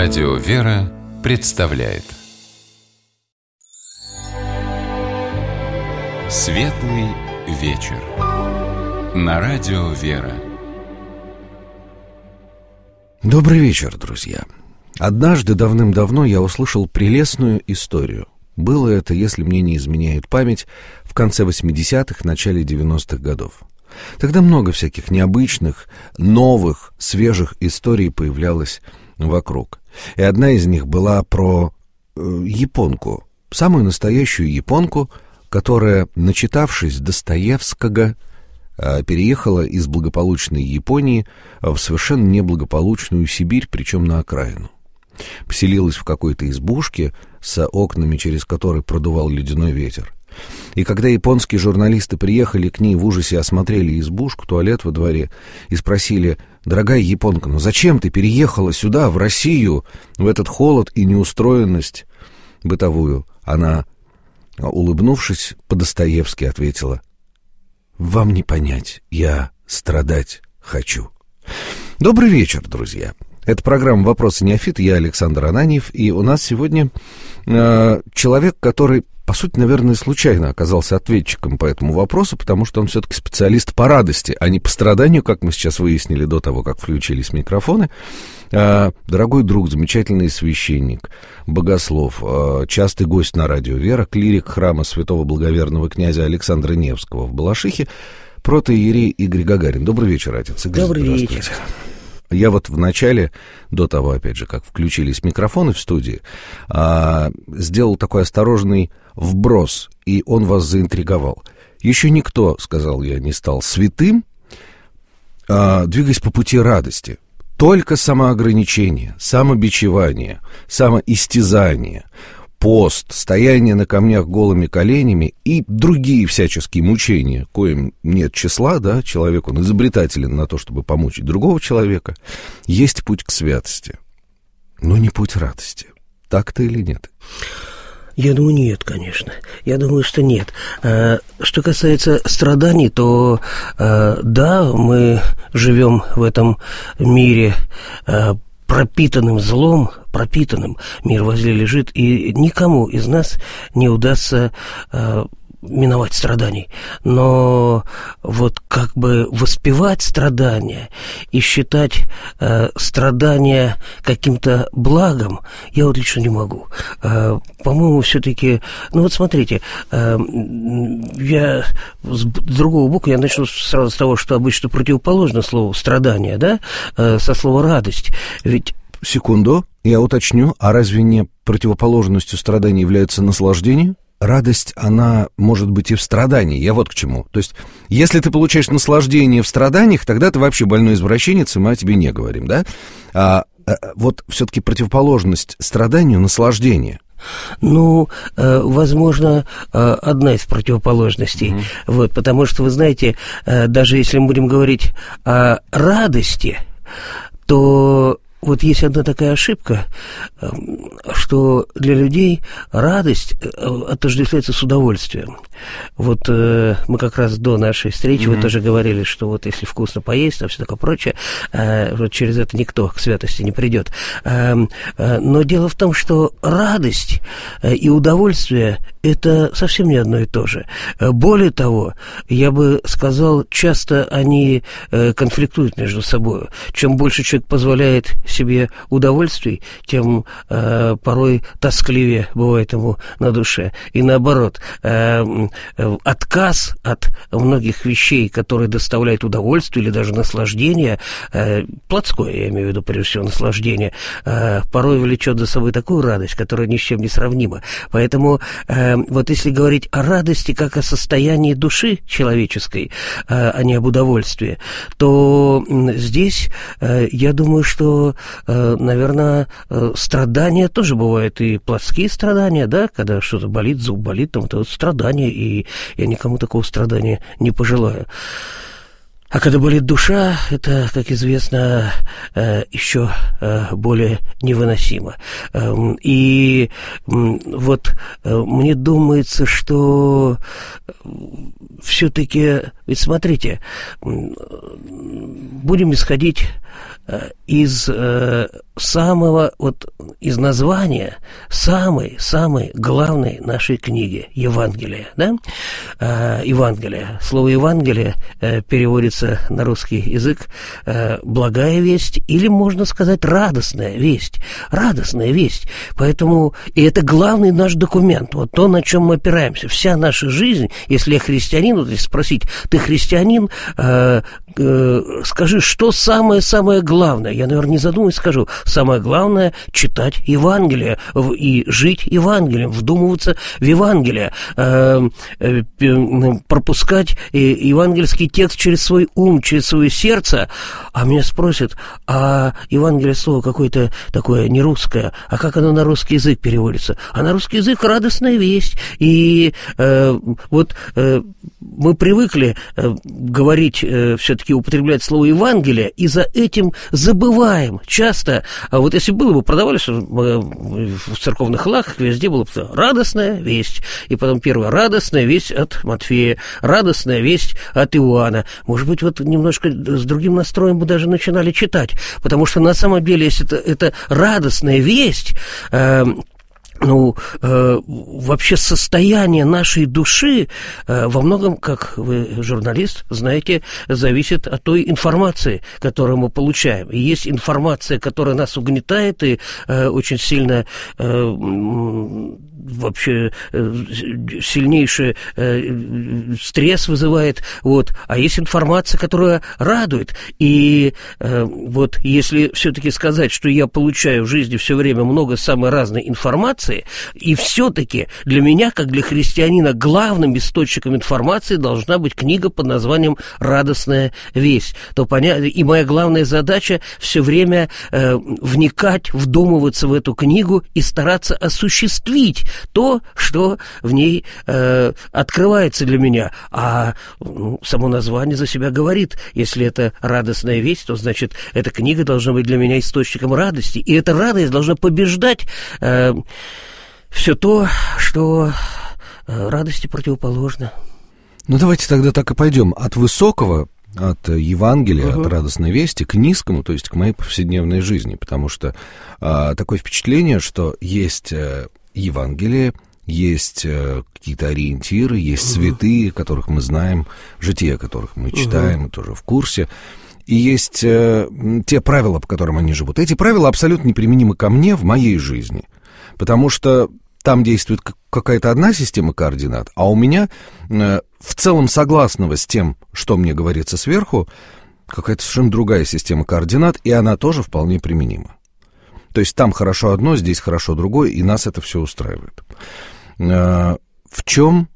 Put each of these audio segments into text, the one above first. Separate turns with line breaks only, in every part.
Радио «Вера» представляет Светлый вечер на Радио «Вера».
Добрый вечер, друзья. Однажды давным-давно я услышал прелестную историю. Было это, если мне не изменяет память, в конце 80-х, начале 90-х годов. Тогда много всяких необычных, новых, свежих историй появлялось вокруг. И одна из них была про японку, самую настоящую японку, которая, начитавшись Достоевского, переехала из благополучной Японии в совершенно неблагополучную Сибирь, причем на окраину. Поселилась в какой-то избушке с окнами, через которые продувал ледяной ветер. И когда японские журналисты приехали к ней, в ужасе осмотрели избушку, туалет во дворе, и спросили: «Дорогая японка, ну зачем ты переехала сюда, в Россию, в этот холод и неустроенность бытовую?» Она, улыбнувшись, по-достоевски ответила: «Вам не понять, я страдать хочу». Добрый вечер, друзья. Это программа «Вопросы неофита». Я Александр Ананьев, и у нас сегодня человек, который, по сути, наверное, случайно оказался ответчиком по этому вопросу, потому что он все-таки специалист по радости, а не по страданию, как мы сейчас выяснили до того, как включились микрофоны. Дорогой друг, замечательный священник, богослов, частый гость на радио «Вера», клирик храма святого благоверного князя Александра Невского в Балашихе, протоиерей Игорь Гагарин. Добрый вечер, отец Игорь.
Добрый вечер.
Я вот в начале, до того, опять же, как включились микрофоны в студии, сделал такой осторожный вброс, и он вас заинтриговал. Еще никто, сказал я, не стал святым, двигаясь по пути радости. Только самоограничение, самобичевание, самоистязание, пост, стояние на камнях голыми коленями и другие всяческие мучения, коим нет числа, да, человек, он изобретателен на то, чтобы помучить другого человека, есть путь к святости, но не путь радости. Так-то или нет?
Я думаю, нет, конечно. Я думаю, что нет. Что касается страданий, то да, мы живем в этом мире пропитанным злом, пропитанным, мир возле лежит, и никому из нас не удастся миновать страданий. Но вот как бы воспевать страдания и считать страдания каким-то благом я вот лично не могу. По-моему, все-таки... Ну вот смотрите, я с другого боку, я начну сразу с того, что обычно противоположно слову «страдание», да, со слова «радость». Ведь...
Секунду, я уточню, а разве не противоположностью страдания является наслаждение? Радость, она может быть и в страдании. Я вот к чему. То есть, если ты получаешь наслаждение в страданиях, тогда ты вообще больной извращенец, и мы о тебе не говорим, да? Вот все-таки противоположность страданию — наслаждение.
Ну, возможно, одна из противоположностей. Вот, потому что, вы знаете, даже если мы будем говорить о радости, то... Вот есть одна такая ошибка, что для людей радость отождествляется с удовольствием. Вот мы как раз до нашей встречи, вы тоже говорили, что вот если вкусно поесть, там все такое прочее, вот через это никто к святости не придет. Но дело в том, что радость и удовольствие – это совсем не одно и то же. Более того, я бы сказал, часто они конфликтуют между собой. Чем больше человек позволяет себе удовольствий, тем порой тоскливее бывает ему на душе. И наоборот, отказ от многих вещей, которые доставляют удовольствие или даже наслаждение, плотское, я имею в виду прежде всего наслаждение, порой влечет за собой такую радость, которая ни с чем не сравнима. Поэтому вот если говорить о радости как о состоянии души человеческой, а не об удовольствии, то здесь я думаю, что, наверное, страдания тоже бывают, и плотские страдания, да, когда что-то болит, зуб болит, там это вот страдания, и я никому такого страдания не пожелаю. А когда болит душа, это, как известно, еще более невыносимо. И вот мне думается, что все-таки, ведь смотрите, будем исходить из из названия самой главной нашей книги Евангелия, да? Евангелие. Слово Евангелие переводится на русский язык благая весть, или можно сказать радостная весть. Радостная весть. Поэтому и это главный наш документ. Вот то, на чем мы опираемся. Вся наша жизнь, если я христианин, вот если спросить, ты христианин, скажи, что самое главное? Я, наверное, не задумываюсь, скажу. Самое главное — читать Евангелие и жить Евангелием, вдумываться в Евангелие, пропускать евангельский текст через свой ум, через свое сердце. А меня спросят, а Евангелие слово какое-то такое не русское, а как оно на русский язык переводится? А на русский язык радостная весть. И мы привыкли говорить, все-таки употреблять слово Евангелие, и за этим забываем часто. А вот если было бы, продавали в церковных лавках, везде было бы радостная весть. И потом первая радостная весть от Матфея, радостная весть от Иоанна. Может быть, вот немножко с другим настроем мы даже начинали читать. Потому что на самом деле, если это радостная весть, вообще состояние нашей души во многом, как вы, журналист, знаете, зависит от той информации, которую мы получаем. И есть информация, которая нас угнетает и очень сильно вообще сильнейший стресс вызывает, а есть информация, которая радует. И вот если все-таки сказать, что я получаю в жизни все время много самой разной информации, и все-таки для меня, как для христианина, главным источником информации должна быть книга под названием «Радостная весть». И моя главная задача все время вникать, вдумываться в эту книгу и стараться осуществить то, что в ней открывается для меня. А само название за себя говорит. Если это радостная весть, то, значит, эта книга должна быть для меня источником радости. И эта радость должна побеждать все то, что радости противоположно.
Давайте тогда так и пойдем. От высокого, от Евангелия, от радостной вести к низкому, то есть к моей повседневной жизни. Потому что такое впечатление, что есть Евангелие, есть какие-то ориентиры, есть святые, которых мы знаем, жития которых мы читаем, мы тоже в курсе. И есть те правила, по которым они живут. Эти правила абсолютно неприменимы ко мне в моей жизни. Потому что там действует какая-то одна система координат, а у меня в целом согласного с тем, что мне говорится сверху, какая-то совершенно другая система координат, и она тоже вполне применима. То есть там хорошо одно, здесь хорошо другое, и нас это все устраивает. В чем...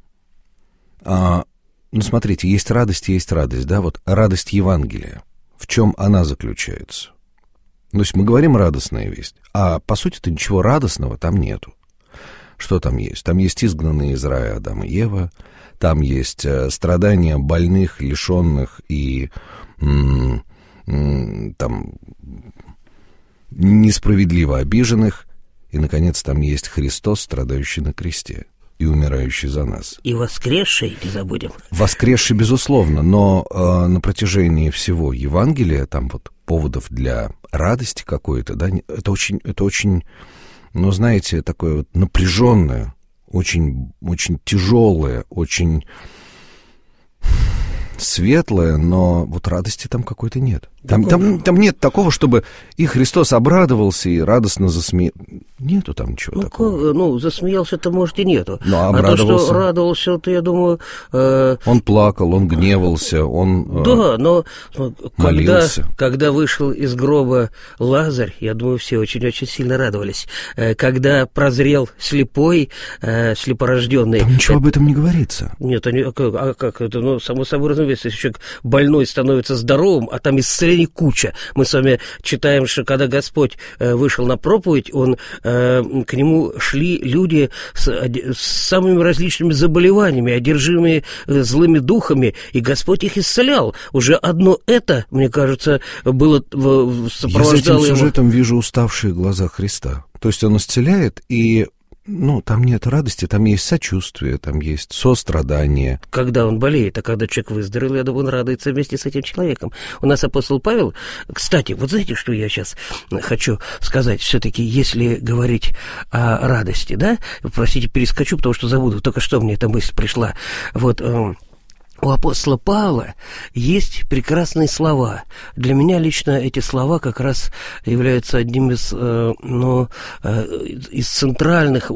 смотрите, есть радость, да, вот радость Евангелия. В чем она заключается? То есть мы говорим «радостная весть», а по сути-то ничего радостного там нету. Что там есть? Там есть изгнанные из рая Адам и Ева, там есть страдания больных, лишенных и там несправедливо обиженных, и, наконец, там есть Христос, страдающий на кресте и умирающий за нас.
И воскресший, не забудем.
Воскресший, безусловно, но на протяжении всего Евангелия там вот поводов для радости какой-то, да, это очень, знаете, такое вот напряженное, очень, очень тяжелое, очень светлое, но вот радости там какой-то нет. Там нет такого, чтобы и Христос обрадовался, и радостно засмеялся. Нету там ничего такого.
Засмеялся-то, может, и нету.
Обрадовался.
А то, что радовался, то, я думаю...
Он плакал, он гневался, он
но
молился.
Когда вышел из гроба Лазарь, я думаю, все очень-очень сильно радовались. Когда прозрел слепой, слепорожденный...
Там ничего об этом не говорится.
Нет, как это? Само собой разумеется, если человек больной становится здоровым, а там исцелений куча. Мы с вами читаем, что когда Господь вышел на проповедь, к нему шли люди с самыми различными заболеваниями, одержимые злыми духами, и Господь их исцелял. Уже одно это, мне кажется, было сопровождало его.
Я за этим сюжетом вижу уставшие глаза Христа. То есть он исцеляет, и там нет радости, там есть сочувствие, там есть сострадание.
Когда он болеет, а когда человек выздоровел, я думаю, он радуется вместе с этим человеком. У нас апостол Павел, кстати, вот знаете, что я сейчас хочу сказать? Все-таки, если говорить о радости, да, простите, перескочу, потому что забуду, только что мне эта мысль пришла. Вот, у апостола Павла есть прекрасные слова. Для меня лично эти слова как раз являются одним из центральных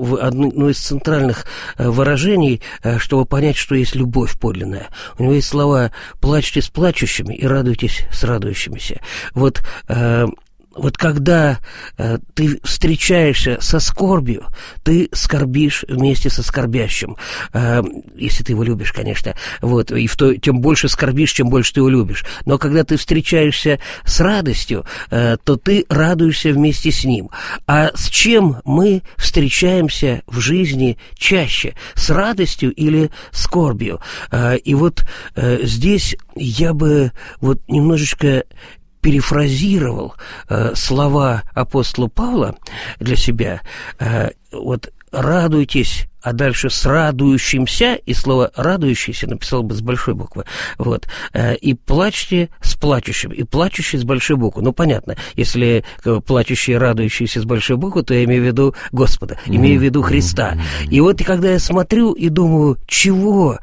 выражений, чтобы понять, что есть любовь подлинная. У него есть слова «плачьте с плачущими и радуйтесь с радующимися». Вот когда ты встречаешься со скорбью, ты скорбишь вместе со скорбящим, если ты его любишь, конечно, и тем больше скорбишь, чем больше ты его любишь. Но когда ты встречаешься с радостью, то ты радуешься вместе с ним. А с чем мы встречаемся в жизни чаще? С радостью или скорбью? И здесь я бы немножечко перефразировал слова апостола Павла для себя. Радуйтесь, а дальше с радующимся, и слово «радующийся» написал бы с большой буквы, и плачьте с плачущим, и плачущий с большой буквы. Понятно, если плачущий и радующийся с большой буквы, то я имею в виду Господа, имею в виду Христа. И когда я смотрю и думаю, чего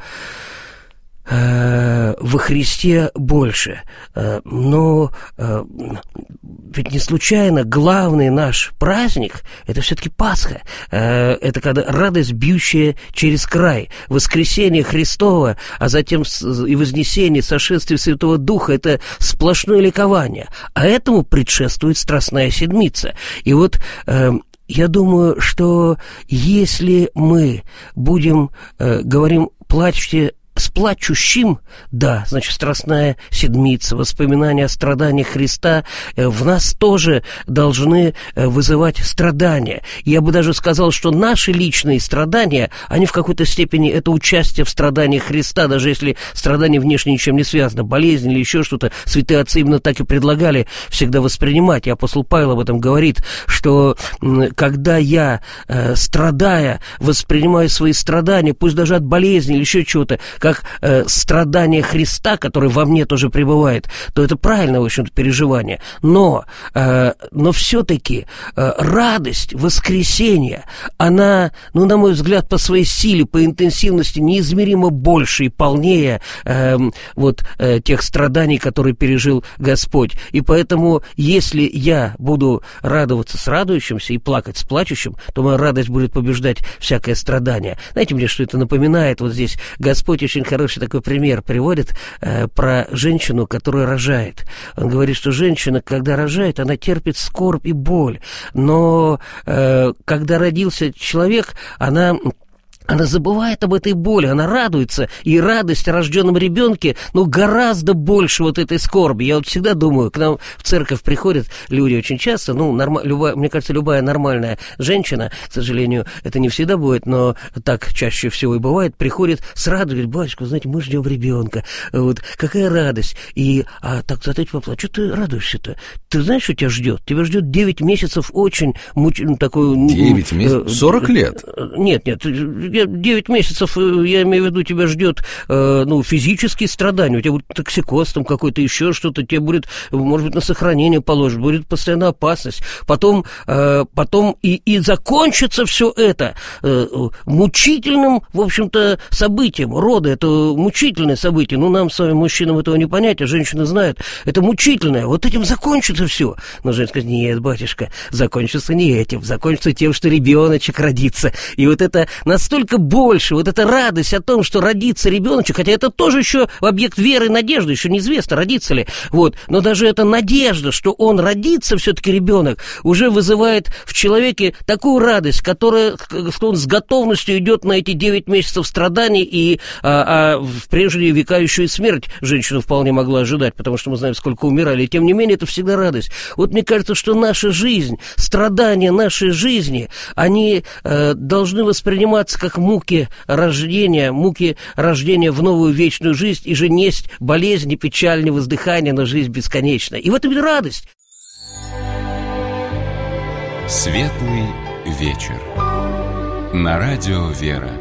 во Христе больше. Но ведь не случайно главный наш праздник – это все-таки Пасха. Это когда радость, бьющая через край. Воскресение Христово, а затем и вознесение, сошествие Святого Духа – это сплошное ликование. А этому предшествует Страстная Седмица. И я думаю, что если мы говорим «плачьте с плачущим», да, значит, Страстная Седмица, воспоминания о страданиях Христа в нас тоже должны вызывать страдания. Я бы даже сказал, что наши личные страдания, они в какой-то степени это участие в страданиях Христа, даже если страдание внешне ничем не связано, болезнь или еще что-то. Святые отцы именно так и предлагали всегда воспринимать. И апостол Павел об этом говорит, что когда я, страдая, воспринимаю свои страдания, пусть даже от болезни или еще чего-то, как страдание Христа, который во мне тоже пребывает, то это правильное, в общем-то, переживание. Но все-таки радость воскресения, она, на мой взгляд, по своей силе, по интенсивности неизмеримо больше и полнее тех страданий, которые пережил Господь. И поэтому, если я буду радоваться с радующимся и плакать с плачущим, то моя радость будет побеждать всякое страдание. Знаете, мне что это напоминает? Здесь Господь очень хороший такой пример приводит про женщину, которая рожает. Он говорит, что женщина, когда рожает, она терпит скорбь и боль. Но когда родился человек, она забывает об этой боли, она радуется, и радость о рожденном ребенке, гораздо больше этой скорби. Я всегда думаю, к нам в церковь приходят люди очень часто, мне кажется, любая нормальная женщина, к сожалению, это не всегда будет, но так чаще всего и бывает, приходит с радостью, говорит: батюшка, знаете, мы ждем ребенка, какая радость. Так, ответь, папа, а что ты радуешься-то? Ты знаешь, что тебя ждет? Тебя ждет 9 месяцев очень такой...
9 месяцев? 40 лет?
Нет, 9 месяцев, я имею в виду, тебя ждет физические страдания, у тебя будет токсикоз там какой-то, еще что-то, тебе будет, может быть, на сохранение положат, будет постоянная опасность. Потом и закончится все это мучительным, в общем-то, событием. Роды – это мучительное событие. Нам с вами, мужчинам, этого не понять, а женщины знают. Это мучительное. Этим закончится все. Но женщина скажет: нет, батюшка, закончится не этим, закончится тем, что ребеночек родится. И это настолько больше, эта радость о том, что родится ребеночек, хотя это тоже еще объект веры и надежды, еще неизвестно, родится ли. Но даже эта надежда, что он родится, все-таки ребенок, уже вызывает в человеке такую радость, что он с готовностью идет на эти 9 месяцев страданий, и в прежде векающую смерть женщина вполне могла ожидать, потому что мы знаем, сколько умирали. И тем не менее, это всегда радость. Мне кажется, что наша жизнь, страдания нашей жизни, они должны восприниматься как муки рождения в новую вечную жизнь, и же несть болезни, печаль, невоздыхание, но жизнь бесконечна. И в этом и радость.
Светлый вечер. на радио «Вера».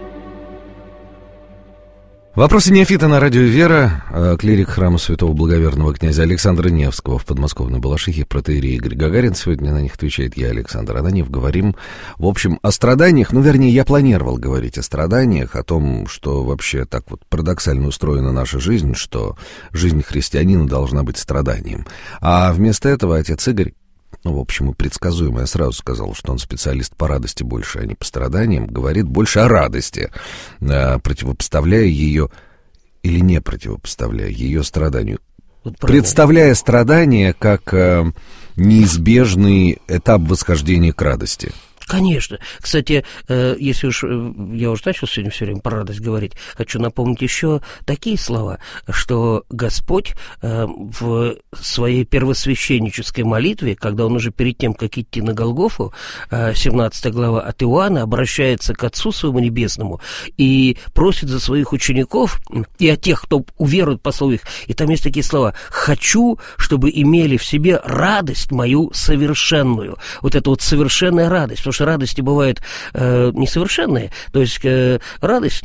Вопросы неофита на радио «Вера». Клирик храма святого благоверного князя Александра Невского в подмосковной Балашихе, протоиерей Игорь Гагарин. Сегодня на них отвечает я, Александр Ананьев. Говорим, в общем, о страданиях. Вернее, я планировал говорить о страданиях, о том, что вообще так вот парадоксально устроена наша жизнь, что жизнь христианина должна быть страданием. А вместо этого отец Игорь, в общем, и предсказуемо, я сразу сказал, что он специалист по радости больше, а не по страданиям, говорит больше о радости, противопоставляя ее или не противопоставляя ее страданию. Вот представляя страдания как неизбежный этап восхождения к радости.
Конечно. Кстати, если уж я уже начал сегодня все время про радость говорить, хочу напомнить еще такие слова, что Господь в своей первосвященнической молитве, когда он уже перед тем, как идти на Голгофу, 17 глава от Иоанна, обращается к Отцу своему Небесному и просит за своих учеников и о тех, кто уверует по слову их. И там есть такие слова: «Хочу, чтобы имели в себе радость мою совершенную». Вот это вот совершенная радость, потому что радости бывают несовершенные. То есть радость,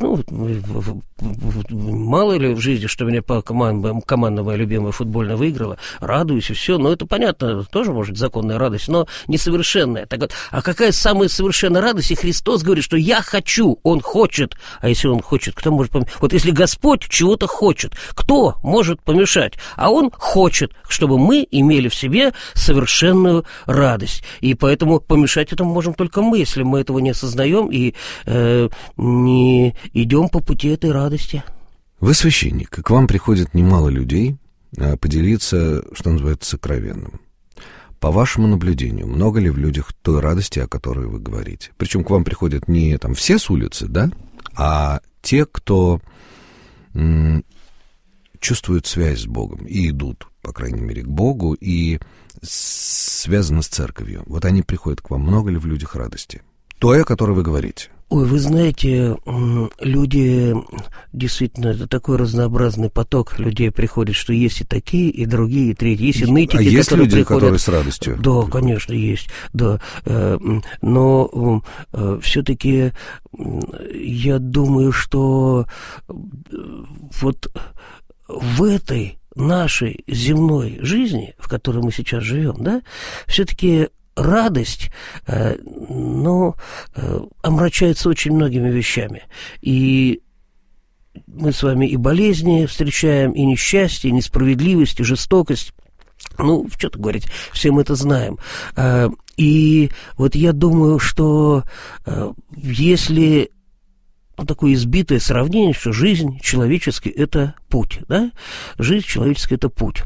мало ли в жизни, что меня команда моя любимая футбольная выиграла, радуюсь и все. Но это понятно, тоже может законная радость, но несовершенная. Так вот, а какая самая совершенная радость? И Христос говорит, что я хочу, Он хочет. А если Он хочет, кто может помешать? Вот если Господь чего-то хочет, кто может помешать? А Он хочет, чтобы мы имели в себе совершенную радость. И поэтому помешать этому можем только мы, если мы этого не осознаем и не идем по пути этой радости.
Вы священник, и к вам приходит немало людей поделиться, что называется, сокровенным. По вашему наблюдению, много ли в людях той радости, о которой вы говорите? Причем к вам приходят не там все с улицы, да, а те, кто чувствуют связь с Богом и идут, по крайней мере, к Богу и связаны с церковью. Вот они приходят к вам. Много ли в людях радости? Той, о которой вы говорите.
Ой, вы знаете, люди, действительно, это такой разнообразный поток людей приходит, что есть и такие, и другие, и третьи. Есть и нытики,
а есть
которые
люди,
приходят...
которые с радостью?
Да, конечно, есть, да. Но все-таки я думаю, что вот в этой нашей земной жизни, в которой мы сейчас живем, да, все-таки радость, омрачается очень многими вещами. И мы с вами и болезни встречаем, и несчастье, и несправедливость, и жестокость. Что-то говорить, все мы это знаем. И вот я думаю, что если такое избитое сравнение, что жизнь человеческая – это путь, да? Жизнь человеческая – это путь.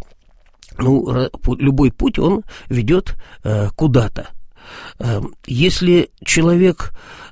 Любой путь, он ведет куда-то. Если человек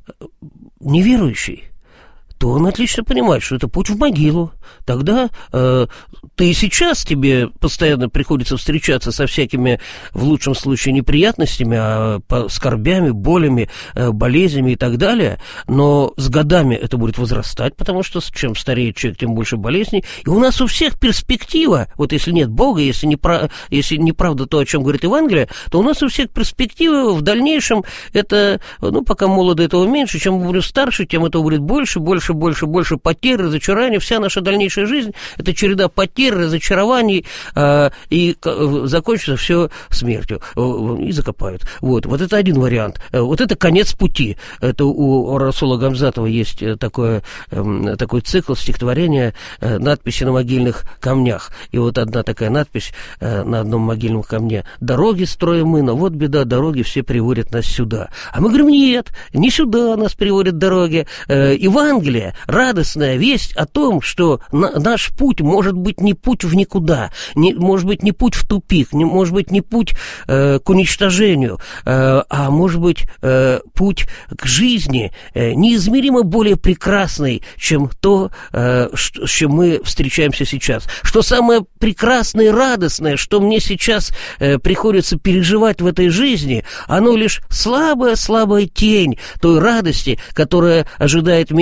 неверующий, то он отлично понимает, что это путь в могилу. Тогда ты и сейчас тебе постоянно приходится встречаться со всякими, в лучшем случае, неприятностями, скорбями, болями, болезнями и так далее. Но с годами это будет возрастать, потому что чем стареет человек, тем больше болезней. И у нас у всех перспектива, вот если нет Бога, если неправда то, о чем говорит Евангелие, то у нас у всех перспектива в дальнейшем, это, пока молоды, этого меньше, чем мы будем старше, тем этого будет больше потерь, разочарования. Вся наша дальнейшая жизнь – это череда потерь, разочарований, и закончится все смертью, и закопают. Вот это один вариант. Вот это конец пути. Это у Расула Гамзатова есть такой цикл стихотворения «Надписи на могильных камнях». И вот одна такая надпись на одном могильном камне: «Дороги строим мы, но вот беда, дороги все приводят нас сюда». А мы говорим: нет, не сюда нас приводят дороги. Евангелие, радостная весть о том, что наш путь может быть не путь в никуда, может быть не путь в тупик, может быть не путь к уничтожению, а может быть путь к жизни неизмеримо более прекрасной, чем то, с чем мы встречаемся сейчас. Что самое прекрасное и радостное, что мне сейчас приходится переживать в этой жизни, оно лишь слабая тень той радости, которая ожидает меня, если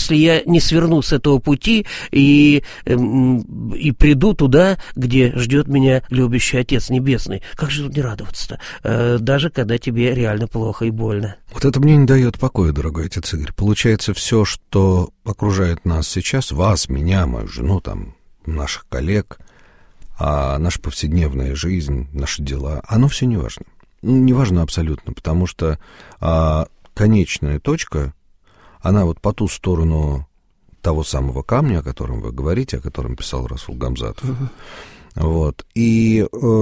если я не сверну с этого пути и приду туда, где ждет меня любящий Отец Небесный. Как же тут не радоваться-то, даже когда тебе реально плохо и больно.
Вот это мне не дает покоя, дорогой отец Игорь. Получается, все, что окружает нас сейчас, вас, меня, мою жену, там, наших коллег, а наша повседневная жизнь, наши дела, оно все не важно. Не важно абсолютно, потому что конечная точка, она вот по ту сторону того самого камня, о котором вы говорите, о котором писал Расул Гамзатов. Вот. И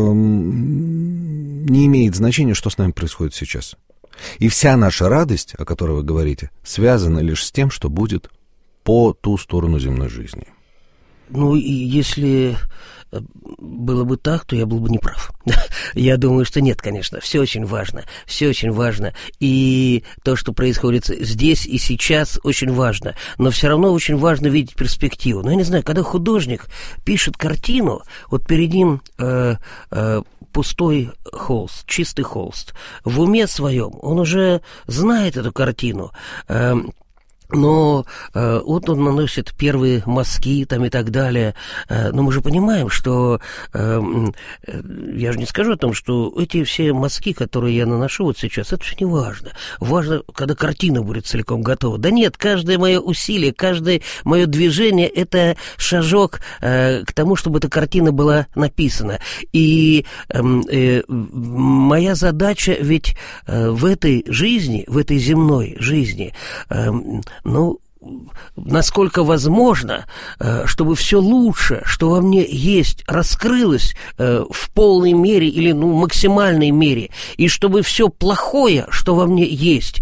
не имеет значения, что с нами происходит сейчас. И вся наша радость, о которой вы говорите, связана лишь с тем, что будет по ту сторону земной жизни.
Ну, и если было бы так, то я был бы неправ. Я думаю, что нет, конечно. Все очень важно. Все очень важно. И то, что происходит здесь и сейчас, очень важно. Но все равно очень важно видеть перспективу. Ну, я не знаю, когда художник пишет картину, вот перед ним пустой холст, чистый холст. В уме своем он уже знает эту картину. Но вот он наносит первые мазки там и так далее. Но мы же понимаем, что я же не скажу о том, что эти все мазки, которые я наношу вот сейчас, это все не важно. Важно, когда картина будет целиком готова. Да нет, каждое мое усилие, каждое мое движение — это шажок к тому, чтобы эта картина была написана. И моя задача ведь в этой жизни, в этой земной жизни, ну, насколько возможно, чтобы все лучше, что во мне есть, раскрылось в полной мере или максимальной мере, и чтобы все плохое, что во мне есть,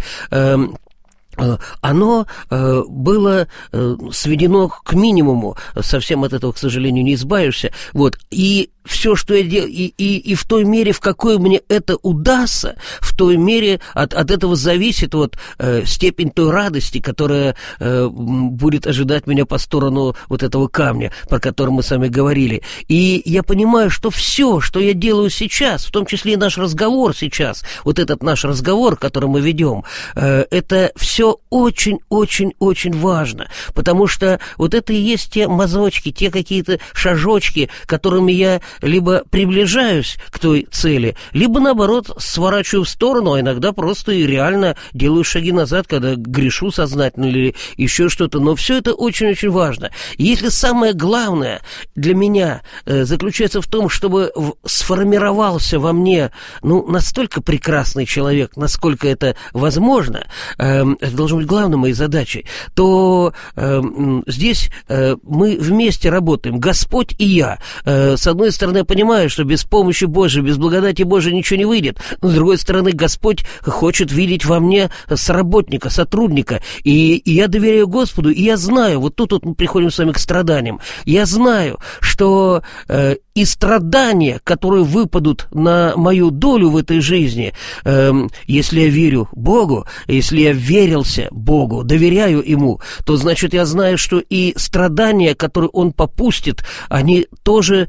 оно было сведено к минимуму. Совсем от этого, к сожалению, не избавишься. Вот. И все, что я делаю, и в той мере, в какой мне это удастся, в той мере от этого зависит вот степень той радости, которая будет ожидать меня по сторону вот этого камня, про который мы с вами говорили. И я понимаю, что все, что я делаю сейчас, в том числе и наш разговор сейчас, вот этот наш разговор, который мы ведем, это все очень-очень-очень важно, потому что вот это и есть те мазочки, те какие-то шажочки, которыми я либо приближаюсь к той цели, либо, наоборот, сворачиваю в сторону, а иногда просто и реально делаю шаги назад, когда грешу сознательно или еще что-то. Но все это очень-очень важно. Если самое главное для меня заключается в том, чтобы сформировался во мне настолько прекрасный человек, насколько это возможно, это должно быть главной моей задачей, то здесь мы вместе работаем, Господь и я. С одной стороны, я понимаю, что без помощи Божией, без благодати Божией ничего не выйдет, но с другой стороны, Господь хочет видеть во мне соработника, сотрудника, и я доверяю Господу, и я знаю, вот тут мы приходим с вами к страданиям, я знаю, что и страдания, которые выпадут на мою долю в этой жизни, если я верю Богу, если я верился Богу, доверяю Ему, то, значит, я знаю, что и страдания, которые Он попустит, они тоже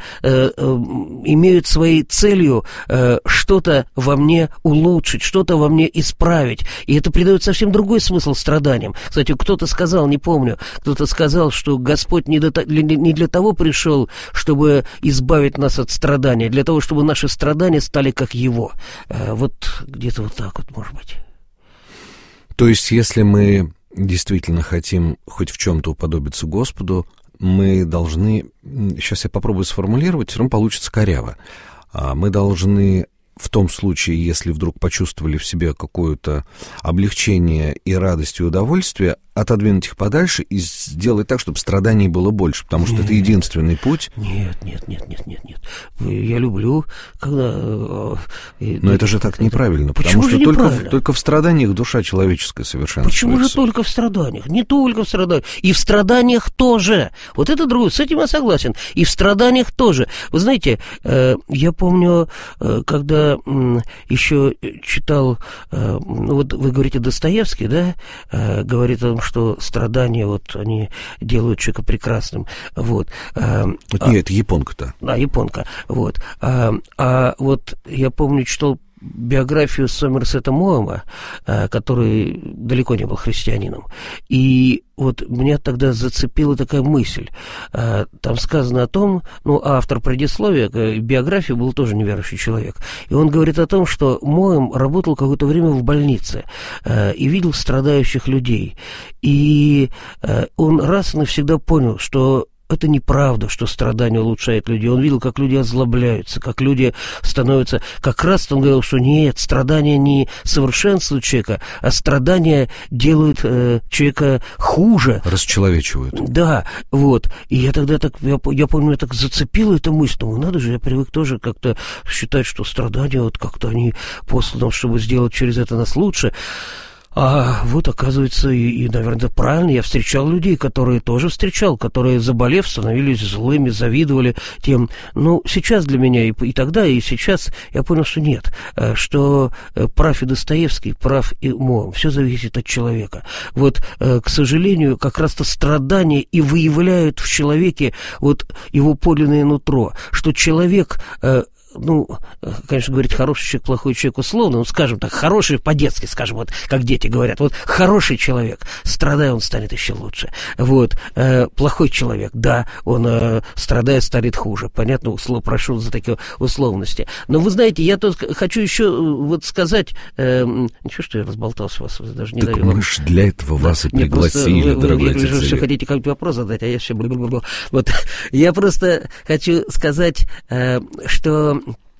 имеют своей целью что-то во мне улучшить, что-то во мне исправить. И это придает совсем другой смысл страданиям. Кстати, кто-то сказал, не помню, кто-то сказал, что Господь не для того пришел, чтобы избавить нас от страдания, для того, чтобы наши страдания стали как Его. Вот где-то вот так вот, может быть.
То есть, если мы действительно хотим хоть в чем-то уподобиться Господу, мы должны, сейчас я попробую сформулировать, все равно получится коряво, мы должны в том случае, если вдруг почувствовали в себе какое-то облегчение и радость и удовольствие, отодвинуть их подальше и сделать так, чтобы страданий было больше, потому что это единственный путь.
Нет. Я люблю, когда...
Но это же так неправильно, потому что только в страданиях душа человеческая совершенствуется.
Почему же только в страданиях? Не только в страданиях. И в страданиях тоже. Вот это другое. С этим я согласен. И в страданиях тоже. Вы знаете, я помню, когда еще читал... Вот вы говорите, Достоевский, да? Говорит о том, что страдания, вот, они делают человека прекрасным. Вот.
Нет, это японка-то.
Да, японка. Вот. Вот я помню, читал биографию Сомерсета Моэма, который далеко не был христианином. И вот меня тогда зацепила такая мысль. Там сказано о том, автор предисловия к биографии был тоже неверующий человек. И он говорит о том, что Моэм работал какое-то время в больнице и видел страдающих людей. И он раз и навсегда понял, что это неправда, что страдание улучшает людей. Он видел, как люди озлобляются, как люди становятся... Как раз он говорил, что нет, страдания не совершенствуют человека, а страдания делают человека хуже.
Расчеловечивают.
Да, вот. И я тогда так... Я помню, меня так зацепила эта мысль. Надо же, я привык тоже как-то считать, что страдания, вот как-то они посланы, чтобы сделать через это нас лучше. А вот, оказывается, и, наверное, правильно, я встречал людей, которые заболев, становились злыми, завидовали тем. Сейчас для меня и тогда, и сейчас я понял, что нет, что прав и Достоевский, прав и Моэм, все зависит от человека. Вот, к сожалению, как раз-то страдания и выявляют в человеке вот его подлинное нутро, что человек... конечно, говорить хороший человек, плохой человек условно, скажем так, хороший по-детски, скажем, вот как дети говорят, вот хороший человек, страдая, он станет еще лучше. Вот, плохой человек, да, он страдая, станет хуже. Понятно, прошу за такие условности. Но вы знаете, я тут хочу еще вот сказать, ничего, что я разболтался вас, даже не
так
даю.
Мы же для этого вас и пригласили, дорогой отец Игорь.
Я вижу, что хотите какой-то вопрос задать, а я все... Вот, я просто хочу сказать, что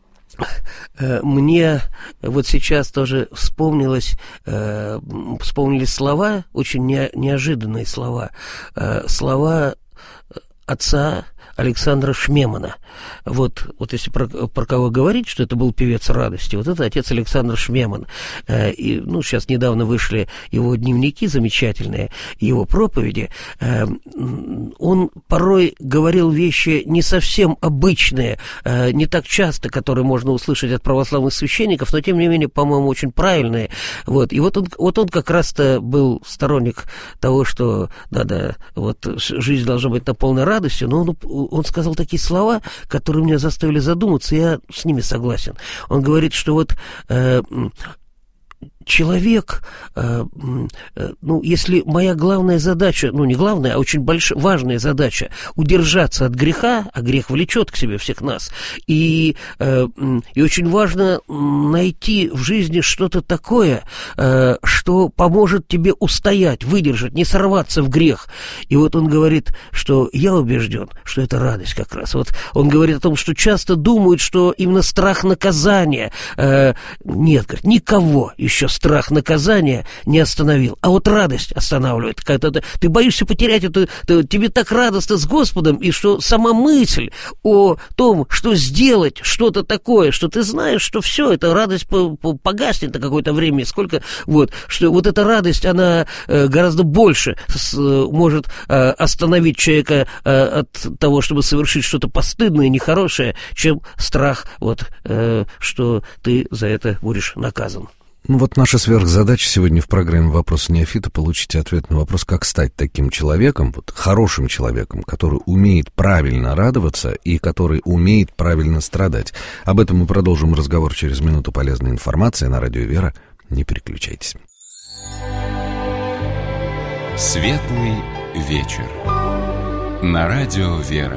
мне вот сейчас тоже вспомнились слова, очень неожиданные слова, слова отца Александра Шмемана. Вот если про кого говорить, что это был певец радости, вот это отец Александр Шмеман. И, сейчас недавно вышли его дневники замечательные, его проповеди. Он порой говорил вещи не совсем обычные, не так часто, которые можно услышать от православных священников, но, тем не менее, по-моему, очень правильные. Вот. И вот он как раз-то был сторонник того, что надо, вот, жизнь должна быть наполнена радостью, но он сказал такие слова, которые меня заставили задуматься, я с ними согласен. Он говорит, что вот человек, если моя главная задача, не главная, а очень важная задача, удержаться от греха, а грех влечет к себе всех нас, и очень важно найти в жизни что-то такое, что поможет тебе устоять, выдержать, не сорваться в грех. И вот он говорит, что я убежден, что это радость как раз. Вот он говорит о том, что часто думают, что именно страх наказания, нет, говорит, никого еще страх наказания не остановил, а вот радость останавливает. Когда ты боишься потерять это, тебе так радостно с Господом, и что сама мысль о том, что сделать что-то такое, что ты знаешь, что все, эта радость погаснет на какое-то время, что вот эта радость, она гораздо больше может остановить человека от того, чтобы совершить что-то постыдное, нехорошее, чем страх, что ты за это будешь наказан.
Наша сверхзадача сегодня в программе «Вопросы неофита» — получить ответ на вопрос, как стать таким человеком, хорошим человеком, который умеет правильно радоваться и который умеет правильно страдать. Об этом мы продолжим разговор через минуту. Полезной информации на радио «Вера». Не переключайтесь.
Светлый вечер. На радио «Вера».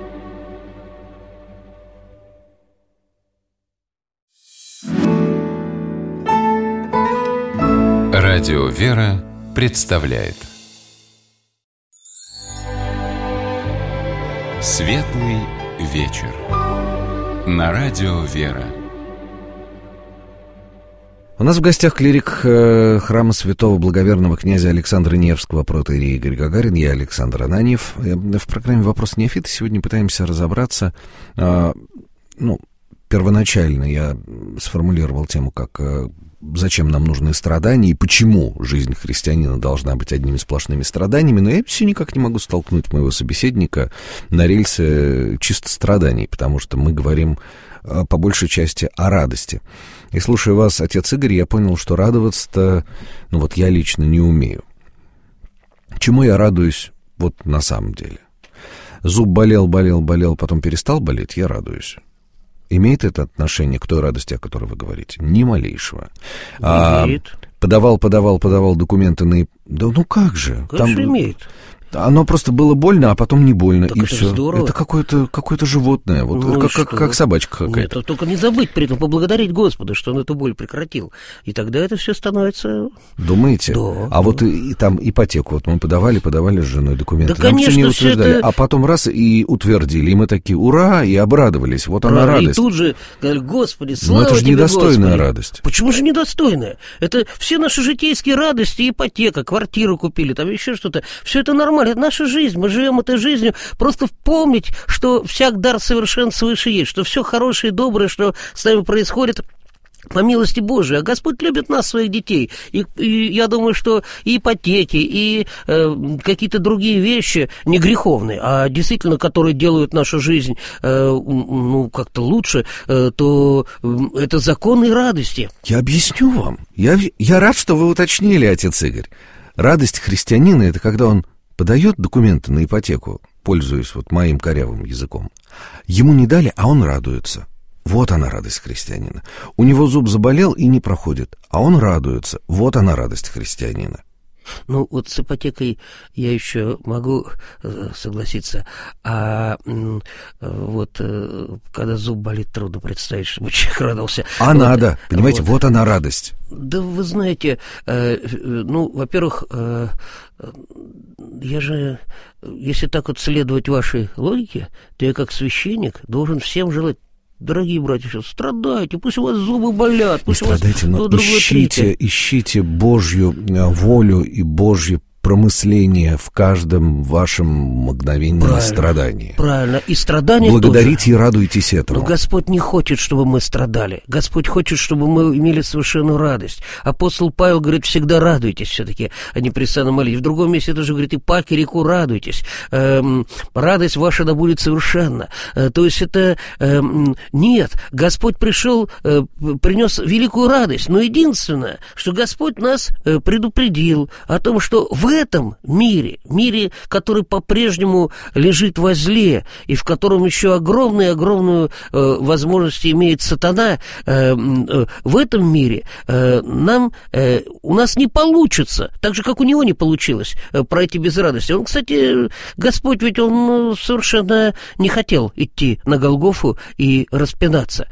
Радио «Вера» представляет Светлый вечер. На радио «Вера».
У нас в гостях клирик храма святого благоверного князя Александра Невского, протоиерей Игорь Гагарин, я Александр Ананьев. В программе «Вопрос неофита» сегодня пытаемся разобраться. Первоначально я сформулировал тему как «Зачем нам нужны страдания» и почему жизнь христианина должна быть одними сплошными страданиями, но я все никак не могу столкнуть моего собеседника на рельсы чисто страданий, потому что мы говорим по большей части о радости. И слушая вас, отец Игорь, я понял, что радоваться-то, я лично не умею. Чему я радуюсь на самом деле? Зуб болел, потом перестал болеть, я радуюсь. Имеет это отношение к той радости, о которой вы говорите? Ни малейшего.
Имеет.
Подавал документы на... Да ну как же?
Конечно, имеет.
Оно просто было больно, а потом не больно,
так
и
это
все.
Здорово.
Это какое-то животное, вот,
ну,
как собачка какая-то.
Нет, только не забыть при этом поблагодарить Господа, что он эту боль прекратил. И тогда это все становится...
Думаете?
Да.
А вот и там ипотеку, вот мы подавали с женой документы.
Да, конечно,
все не утверждали,
это...
а потом раз и утвердили. И мы такие, ура, и обрадовались. Вот она радость.
И тут же говорят, Господи, слава тебе,
это же недостойная
Господи.
радость.
Почему же недостойная? Это все наши житейские радости, ипотека, квартиру купили, там еще что-то. Все это нормально, это наша жизнь. Мы живем этой жизнью. Просто помнить, что всяк дар совершен свыше есть, что все хорошее и доброе, что с нами происходит, по милости Божией. А Господь любит нас, своих детей. И я думаю, что и ипотеки, и какие-то другие вещи, не греховные, а действительно, которые делают нашу жизнь как-то лучше, то это законы радости.
Я объясню вам. Я рад, что вы уточнили, отец Игорь. Радость христианина — это когда он подает документы на ипотеку, пользуясь вот моим корявым языком. Ему не дали, а он радуется. Вот она радость христианина. У него зуб заболел и не проходит, а он радуется. Вот она радость христианина.
Ну, вот с ипотекой я еще могу согласиться, а вот когда зуб болит, трудно представить, чтобы человек радовался.
А вот, надо, понимаете, вот она радость.
Да вы знаете, во-первых, я же, если так вот следовать вашей логике, то я как священник должен всем желать: дорогие братья, страдайте, пусть у вас зубы болят, пусть
не страдайте,
у вас
но ищите Божью волю и Божье промысление в каждом вашем мгновенном страдании.
Правильно, и страдания
благодарите
тоже.
И радуйтесь этому.
Но Господь не хочет, чтобы мы страдали. Господь хочет, чтобы мы имели совершенную радость. Апостол Павел говорит: всегда радуйтесь все-таки, а не престанно молитесь. В другом месте тоже говорит: и паки реку радуйтесь. Радость ваша да будет совершенна. То есть это... Нет, Господь пришел, принес великую радость. Но единственное, что Господь нас предупредил о том, что в этом мире, который по-прежнему лежит во зле, и в котором еще огромную возможность имеет сатана, в этом мире у нас не получится, так же, как у него не получилось пройти без радости. Он, кстати, Господь ведь он совершенно не хотел идти на Голгофу и распинаться.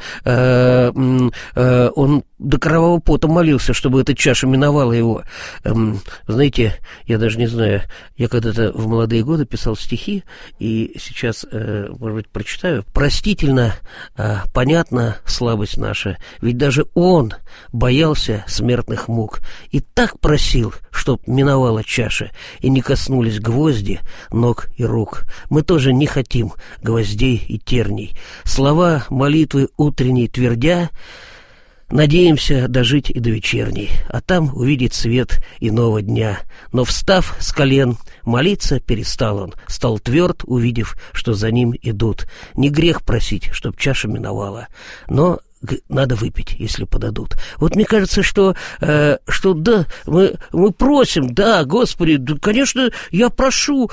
Он до кровавого пота молился, чтобы эта чаша миновала его. Знаете, я даже не знаю, я когда-то в молодые годы писал стихи, и сейчас, может быть, прочитаю. «Простительно, понятна слабость наша, ведь даже он боялся смертных мук, и так просил, чтоб миновала чаша, и не коснулись гвозди ног и рук. Мы тоже не хотим гвоздей и терней. Слова молитвы утренней твердя, надеемся дожить и до вечерней, а там увидеть свет иного дня. Но, встав с колен, молиться перестал он, стал тверд, увидев, что за ним идут. Не грех просить, чтоб чаша миновала, но надо выпить, если подадут». Вот мне кажется, что да, мы просим, да, Господи, да, конечно, я прошу,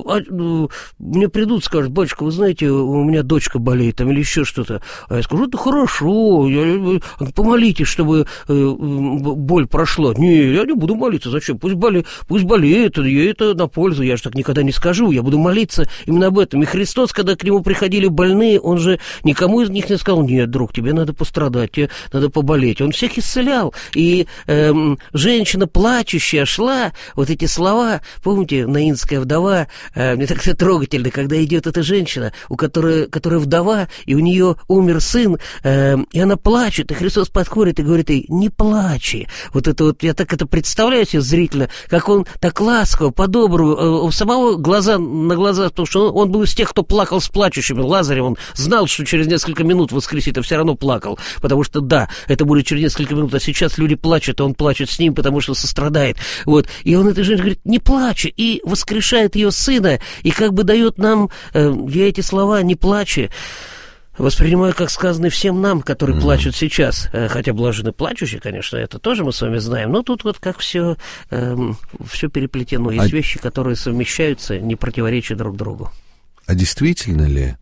мне придут, скажут: батюшка, вы знаете, у меня дочка болеет, там, или еще что-то. А я скажу: это хорошо, помолитесь, чтобы боль прошла. Не, я не буду молиться, зачем? Пусть болеет, ей это на пользу, я же так никогда не скажу, я буду молиться именно об этом. И Христос, когда к нему приходили больные, он же никому из них не сказал: нет, друг, тебе надо пострадать, тебе надо поболеть. Он всех исцелял. И женщина плачущая шла, вот эти слова, помните, наинская вдова, мне так трогательно, когда идет эта женщина, которая вдова, и у нее умер сын, и она плачет, и Христос подходит и говорит ей: не плачи. Вот это вот, я так это представляю себе зрительно, как он так ласково, по-доброму, у самого глаза на глаза, потому что он был из тех, кто плакал с плачущими. Лазарем, он знал, что через несколько минут воскресит, а все равно плакал. Потому что, да, это будет через несколько минут, а сейчас люди плачут, и он плачет с ним, потому что сострадает. Вот. И он этой женщине говорит: не плачь, и воскрешает ее сына, и как бы дает нам, я эти слова «не плачь» воспринимаю как сказанные всем нам, которые плачут сейчас. Хотя блаженны плачущие, конечно, это тоже мы с вами знаем, но тут вот как все переплетено. Есть вещи, которые совмещаются, не противоречат друг другу.
А действительно ли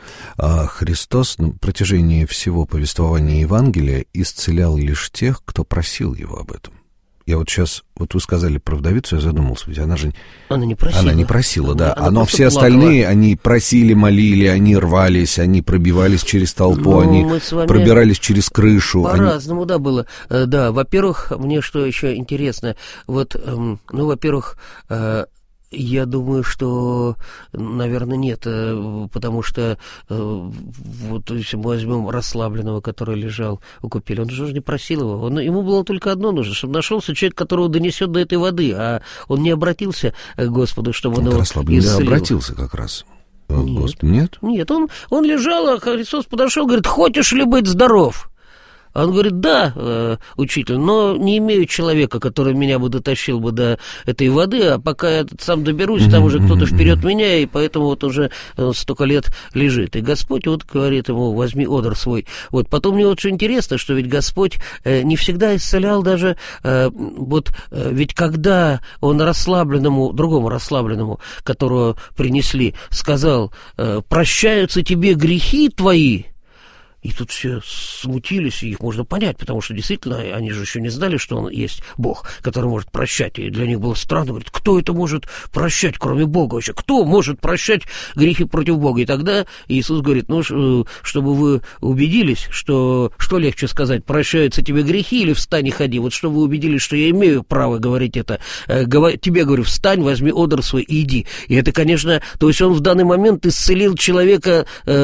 Христос на протяжении всего повествования Евангелия исцелял лишь тех, кто просил его об этом. Я вот сейчас, вот вы сказали про вдовицу, я задумался, ведь она же...
Она не просила.
Она не просила, да. Но все
плакала.
остальные, они просили, молили, они рвались, они пробивались через толпу,
Ну,
они
мы с вами
пробирались через крышу.
По-разному, да, было. Да, во-первых, мне что еще интересно, вот, ну, во-первых, я думаю, что, наверное, нет, потому что вот если мы возьмем расслабленного, который лежал у купели, он же не просил его, ему было только одно нужно, чтобы нашелся человек, которого донесет до этой воды, а он не обратился к Господу, чтобы он его
расслабленный
исцелил.
обратился как раз.
Нет.
Господи, нет?
Нет, он лежал, а Христос подошел, говорит: хочешь ли быть здоров? А он говорит: да, учитель, но не имею человека, который меня бы дотащил бы до этой воды, а пока я сам доберусь, там уже кто-то вперед меня, и поэтому вот уже столько лет лежит. И Господь вот говорит ему: возьми одр свой. Вот потом мне вот что интересно, что ведь Господь не всегда исцелял даже, ведь когда он другому расслабленному, которого принесли, сказал: прощаются тебе грехи твои. И тут все смутились, и их можно понять, потому что действительно они же еще не знали, что он есть Бог, который может прощать. И для них было странно, говорит: кто это может прощать, кроме Бога вообще? Кто может прощать грехи против Бога? И тогда Иисус говорит: ну, чтобы вы убедились, что легче сказать: прощаются тебе грехи или встань и ходи. Вот чтобы вы убедились, что я имею право говорить это. Тебе говорю: встань, возьми одр свой и иди. И это, конечно, то есть он в данный момент исцелил человека,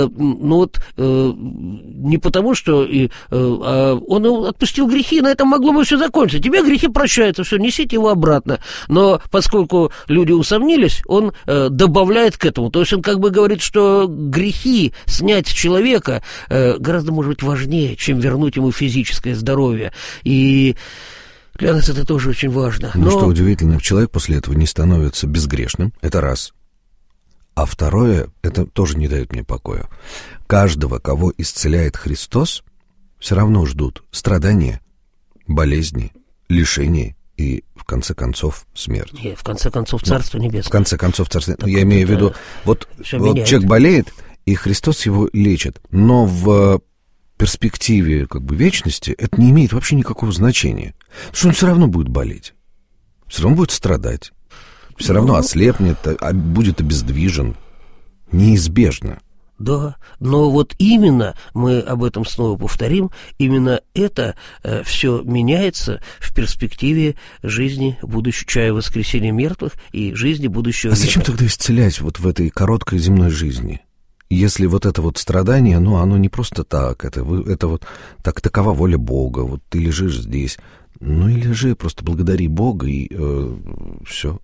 не потому, что он отпустил грехи, на этом могло бы все закончиться. Тебе грехи прощаются, все, несите его обратно. Но поскольку люди усомнились, он добавляет к этому. То есть он как бы говорит, что грехи снять с человека гораздо, может быть, важнее, чем вернуть ему физическое здоровье. И для нас это тоже очень важно.
Но что удивительно, человек после этого не становится безгрешным, это раз. А второе, это тоже не дает мне покоя. Каждого, кого исцеляет Христос, все равно ждут страдания, болезни, лишения и, в конце концов, смерть.
И, в конце концов, Царство Небесное.
В конце концов, Царство Небесное. Я имею в виду, вот человек болеет, и Христос его лечит, но в перспективе как бы вечности это не имеет вообще никакого значения. Потому что он все равно будет болеть, все равно будет страдать. Все равно ослепнет, будет обездвижен. Неизбежно.
Да, но вот именно, мы об этом снова повторим, именно это все меняется в перспективе жизни будущего, чая воскресения мертвых и жизни будущего века.
А зачем тогда исцелять вот в этой короткой земной жизни? Если вот это вот страдание, оно не просто так, это вот такова воля Бога, вот ты лежишь здесь, и лежи, просто благодари Бога, и все.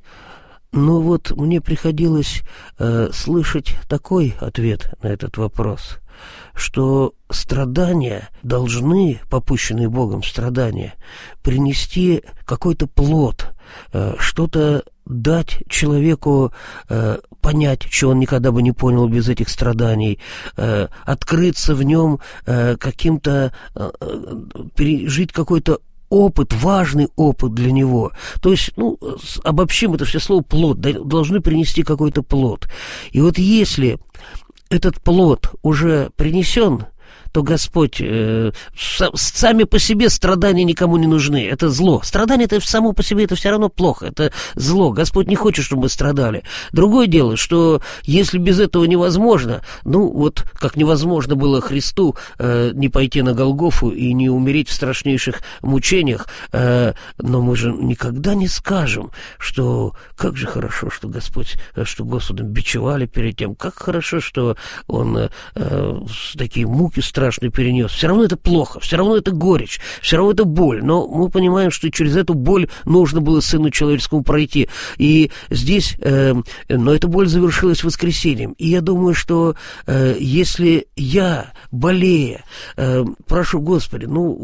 Ну вот мне приходилось слышать такой ответ на этот вопрос, что страдания должны, попущенные Богом страдания, принести какой-то плод, что-то дать человеку понять, чего он никогда бы не понял без этих страданий, открыться в нем каким-то, пережить какой-то опыт, важный опыт для него. То есть, обобщим это все слово «плод», должны принести какой-то плод. И вот если этот плод уже принесен, то Господь, сами по себе страдания никому не нужны. Это зло. Страдания это само по себе, это все равно плохо. Это зло. Господь не хочет, чтобы мы страдали. Другое дело, что если без этого невозможно, вот как невозможно было Христу не пойти на Голгофу и не умереть в страшнейших мучениях, но мы же никогда не скажем, что как же хорошо, что Господом бичевали перед тем, как хорошо, что Он такие муки страшно перенес. Все равно это плохо, все равно это горечь, все равно это боль. Но мы понимаем, что через эту боль нужно было Сыну Человеческому пройти. И здесь, но эта боль завершилась воскресением. И я думаю, что если я, болея, прошу Господи,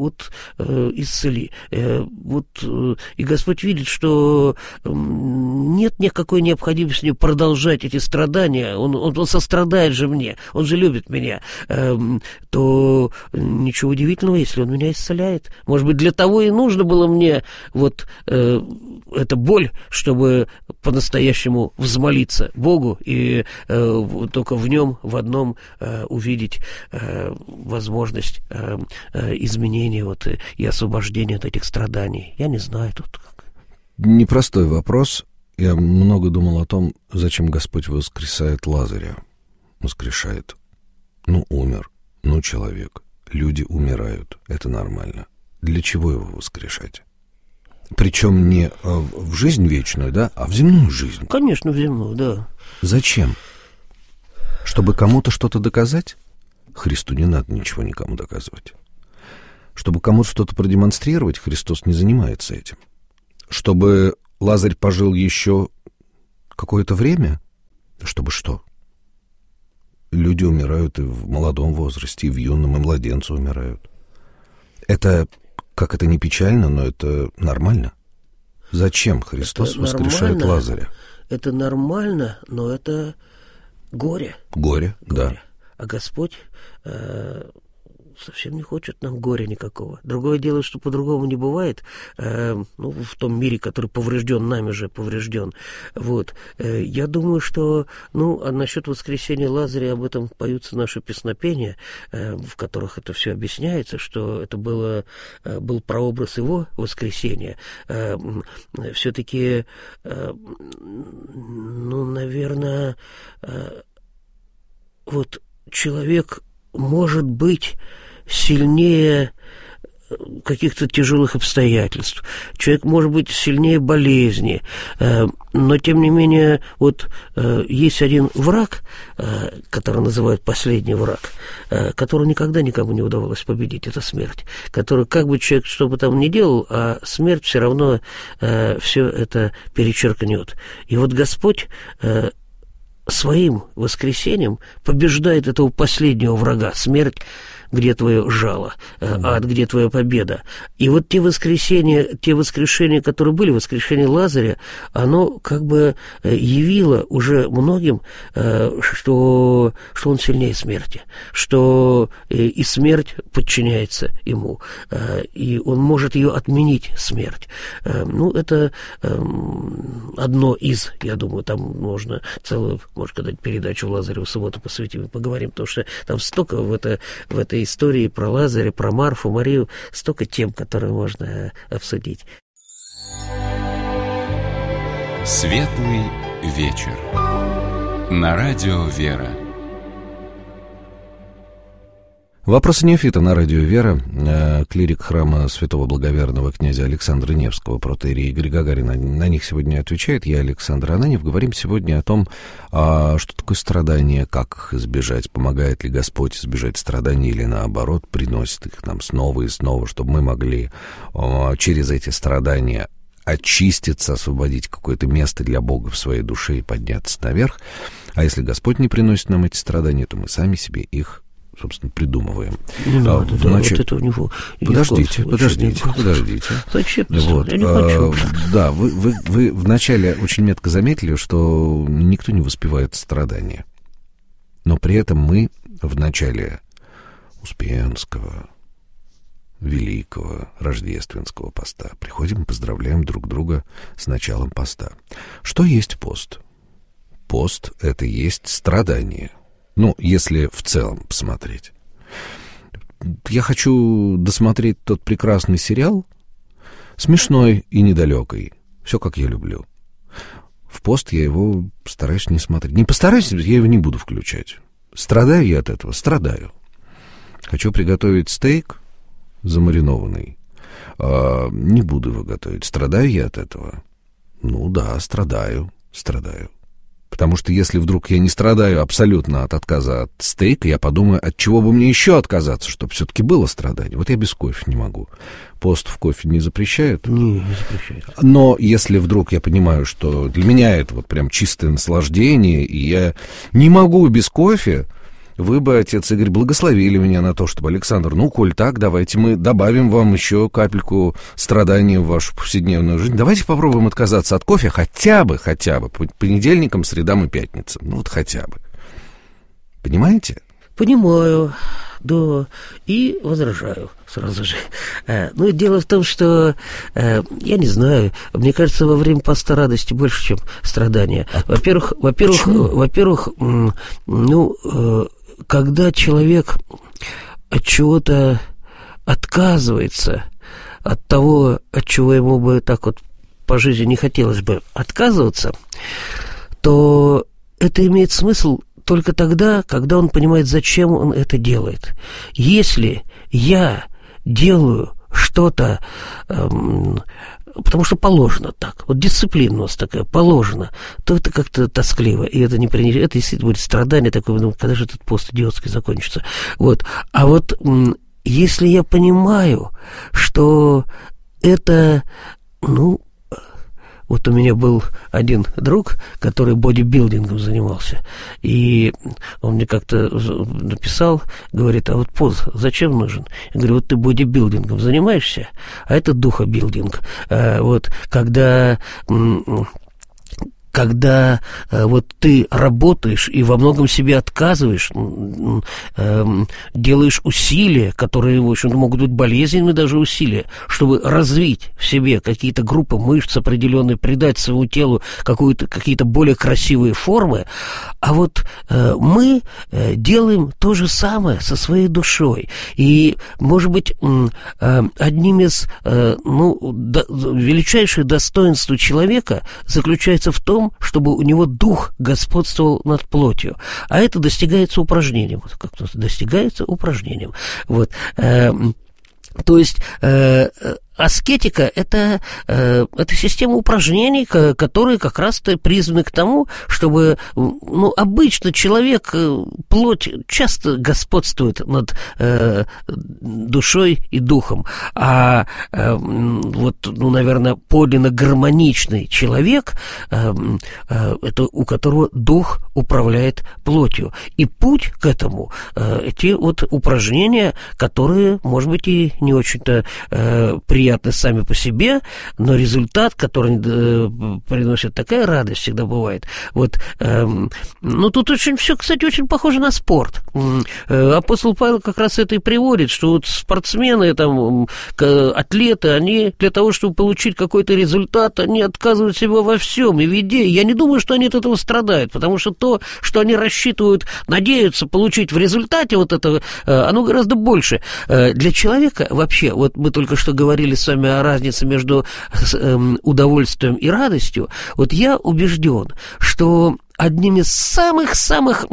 исцели. И Господь видит, что нет никакой необходимости продолжать эти страдания. Он сострадает же мне, Он же любит меня. То то ничего удивительного, если он меня исцеляет. Может быть, для того и нужно было мне вот эта боль, чтобы по-настоящему взмолиться Богу и только в нем, в одном увидеть возможность изменения вот, и освобождения от этих страданий. Я не знаю тут как.
Непростой вопрос. Я много думал о том, зачем Господь воскресает Лазаря. Воскрешает. Умер. Человек. Люди умирают. Это нормально. Для чего его воскрешать? Причем не в жизнь вечную, да, а в земную жизнь.
Конечно, в земную, да.
Зачем? Чтобы кому-то что-то доказать? Христу не надо ничего никому доказывать. Чтобы кому-то что-то продемонстрировать, Христос не занимается этим. Чтобы Лазарь пожил еще какое-то время? Чтобы что? Люди умирают и в молодом возрасте, и в юном, и младенцы умирают. Это, как это ни печально, но это нормально. Зачем Христос воскрешает Лазаря?
Это нормально, но это горе.
Горе, да.
А Господь совсем не хочет нам горя никакого. Другое дело, что по-другому не бывает. В том мире, который поврежден, нами же поврежден. Вот. Я думаю, что... а насчет воскресения Лазаря об этом поются наши песнопения, в которых это все объясняется, что это был прообраз его воскресения. Все-таки, наверное, вот человек может быть сильнее каких-то тяжелых обстоятельств. Человек может быть сильнее болезни. Но, тем не менее, вот есть один враг, который называют последний враг, который никогда никому не удавалось победить. Это смерть. Который, как бы человек что бы там ни делал, а смерть все равно все это перечеркнет. И вот Господь своим воскресением побеждает этого последнего врага, смерть, где твое жало, ад, где твоя победа. И вот те воскрешения, которые были, воскрешение Лазаря, оно как бы явило уже многим, что он сильнее смерти, что и смерть подчиняется ему, и он может ее отменить, смерть. Это одно из, я думаю, там можно целую, может, когда-нибудь передачу Лазареву субботу посвятим и поговорим, потому что там столько в этой истории про Лазаря, про Марфу, Марию, столько тем, которые можно обсудить.
Светлый вечер. На радио «Вера».
Вопросы неофита на радио «Вера». Клирик храма святого благоверного князя Александра Невского, протоиерей Игорь Гагарин на них сегодня отвечает. Я, Александр Ананьев. Говорим сегодня о том, что такое страдания, как их избежать, помогает ли Господь избежать страданий или, наоборот, приносит их нам снова и снова, чтобы мы могли через эти страдания очиститься, освободить какое-то место для Бога в своей душе и подняться наверх. А если Господь не приносит нам эти страдания, то мы сами себе их, собственно, придумываем.
Не надо, вот этого не
Подождите.
Зачем?
Вот.
Я не хочу.
Да, вы вначале очень метко заметили, что никто не воспевает страдания. Но при этом мы в начале Успенского, Великого, Рождественского поста приходим и поздравляем друг друга с началом поста. Что есть пост? Пост — это есть страдание. Если в целом посмотреть. Я хочу досмотреть тот прекрасный сериал, смешной и недалекий. Все, как я люблю. В пост я его стараюсь не смотреть. Не постараюсь, я его не буду включать. Страдаю я от этого? Страдаю. Хочу приготовить стейк замаринованный. Не буду его готовить. Страдаю я от этого? Да, страдаю. Потому что если вдруг я не страдаю абсолютно от отказа от стейка, я подумаю, от чего бы мне еще отказаться, чтобы все-таки было страдание. Вот я без кофе не могу. Пост в кофе не запрещают?
Не запрещают.
Но если вдруг я понимаю, что для меня это вот прям чистое наслаждение, и я не могу без кофе, вы бы, отец Игорь, благословили меня на то, чтобы, Александр, коль так, давайте мы добавим вам еще капельку страдания в вашу повседневную жизнь. Давайте попробуем отказаться от кофе хотя бы по понедельникам, средам и пятницам. Хотя бы. Понимаете?
Понимаю. Да, и возражаю сразу же. Ну, дело в том, что, я не знаю, мне кажется, во время поста радости больше, чем страдания. Во-первых, когда человек от чего-то отказывается, от того, от чего ему бы так вот по жизни не хотелось бы отказываться, то это имеет смысл только тогда, когда он понимает, зачем он это делает. Если я делаю что-то, потому что положено так, вот дисциплина у нас такая, положено, то это как-то тоскливо, и это не принесет, это действительно будет страдание такое, ну, когда же этот пост идиотский закончится. Вот. А вот если я понимаю, что это, вот у меня был один друг, который бодибилдингом занимался, и он мне как-то написал, говорит, а вот пост зачем нужен? Я говорю, вот ты бодибилдингом занимаешься, а это духобилдинг. Вот, когда вот ты работаешь и во многом себе отказываешь, делаешь усилия, которые, в общем-то, могут быть болезненными даже усилия, чтобы развить в себе какие-то группы мышц определенные, придать своему телу какие-то более красивые формы. А вот мы делаем то же самое со своей душой. И, может быть, одним из величайших достоинств человека заключается в том, чтобы у него дух господствовал над плотью. А это достигается упражнением. Вот как-то достигается упражнением. Вот. То есть аскетика – это система упражнений, которые как раз-то призваны к тому, чтобы, обычно человек, плоть часто господствует над душой и духом, а наверное, подлинно гармоничный человек – это у которого дух управляет плотью. И путь к этому – эти вот упражнения, которые, может быть, и не очень-то приятны сами по себе, но результат, который приносит такая радость, всегда бывает. Вот, тут очень все, кстати, очень похоже на спорт. Апостол Павел как раз это и приводит, что вот спортсмены, атлеты, они для того, чтобы получить какой-то результат, они отказывают себе во всем и в идее. Я не думаю, что они от этого страдают, потому что то, что они рассчитывают, надеются получить в результате вот этого, оно гораздо больше. Для человека вообще, вот мы только что говорили с вами о разнице между удовольствием и радостью. Вот я убежден, что одним из самых-самых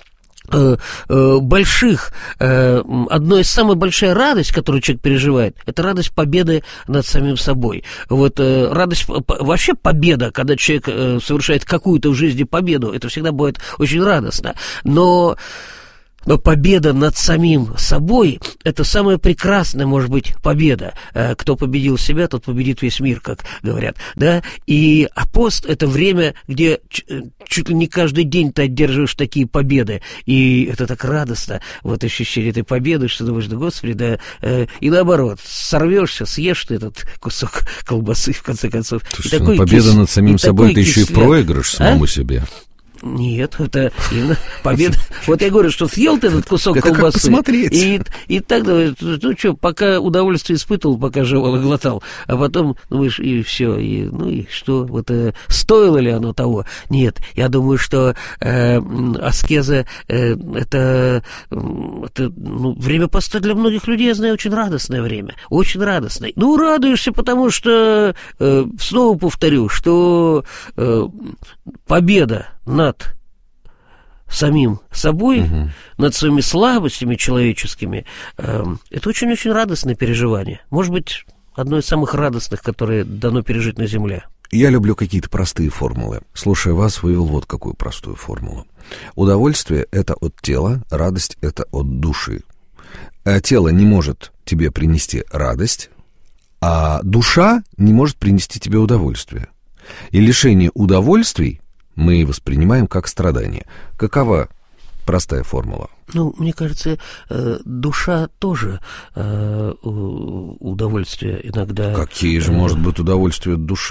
больших, одной из самых больших радостей, которую человек переживает, это радость победы над самим собой. Вот радость, вообще победа, когда человек совершает какую-то в жизни победу, это всегда будет очень радостно. Но победа над самим собой – это самая прекрасная, может быть, победа. Кто победил себя, тот победит весь мир, как говорят. Да? И пост – это время, где чуть ли не каждый день ты одерживаешь такие победы. И это так радостно, вот ощущение этой победы, что думаешь, да Господи, да. И наоборот, сорвешься, съешь ты этот кусок колбасы, в конце концов.
Слушай, победа над самим собой – это еще и проигрыш самому себе.
Нет, это именно победа. Вот я говорю, что съел ты этот кусок колбасы, и так, пока удовольствие испытывал, пока жевал и глотал, а потом, думаешь, и все, и что, вот стоило ли оно того? Нет, я думаю, что аскеза это время поста для многих людей, я знаю, очень радостное время, очень радостное. Радуешься, потому что, снова повторю, что победа над самим собой, над своими слабостями человеческими, это очень-очень радостное переживание. Может быть, одно из самых радостных, которые дано пережить на земле.
Я люблю какие-то простые формулы. Слушая вас, вывел вот какую простую формулу. Удовольствие – это от тела, радость – это от души. Тело не может тебе принести радость, а душа не может принести тебе удовольствие. И лишение удовольствий мы воспринимаем как страдание. Какова простая формула?
Мне кажется, душа тоже удовольствие иногда...
Какие же может быть удовольствия от души?